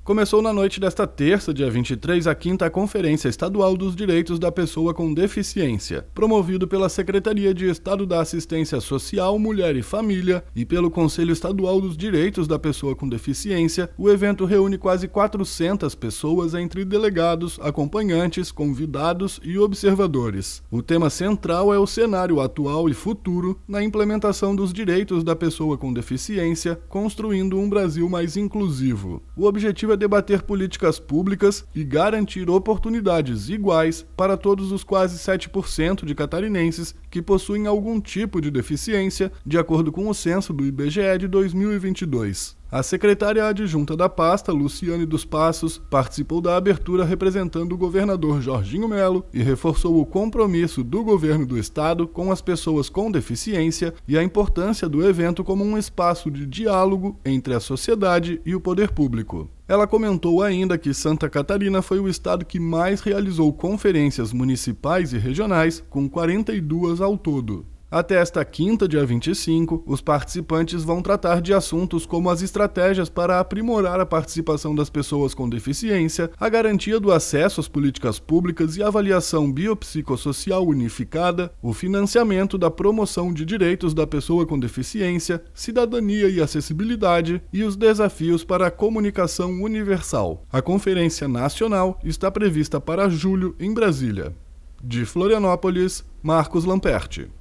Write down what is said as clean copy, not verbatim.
Começou na noite desta terça, dia 23, a 5ª Conferência Estadual dos Direitos da Pessoa com Deficiência, promovido pela Secretaria de Estado da Assistência Social, Mulher e Família e pelo Conselho Estadual dos Direitos da Pessoa com Deficiência. O evento reúne quase 400 pessoas entre delegados, acompanhantes, convidados e observadores. O tema central é o cenário atual e futuro na implementação dos direitos da pessoa com deficiência, construindo um Brasil mais inclusivo. O objetivo é debater políticas públicas e garantir oportunidades iguais para todos os quase 7% de catarinenses que possuem algum tipo de deficiência, de acordo com o censo do IBGE de 2022. A secretária adjunta da pasta, Luciane dos Passos, participou da abertura representando o governador Jorginho Melo e reforçou o compromisso do governo do estado com as pessoas com deficiência e a importância do evento como um espaço de diálogo entre a sociedade e o poder público. Ela comentou ainda que Santa Catarina foi o estado que mais realizou conferências municipais e regionais, com 42 ao todo. Até esta quinta, dia 25, os participantes vão tratar de assuntos como as estratégias para aprimorar a participação das pessoas com deficiência, a garantia do acesso às políticas públicas e avaliação biopsicossocial unificada, o financiamento da promoção de direitos da pessoa com deficiência, cidadania e acessibilidade e os desafios para a comunicação universal. A Conferência Nacional está prevista para julho em Brasília. De Florianópolis, Marcos Lamperti.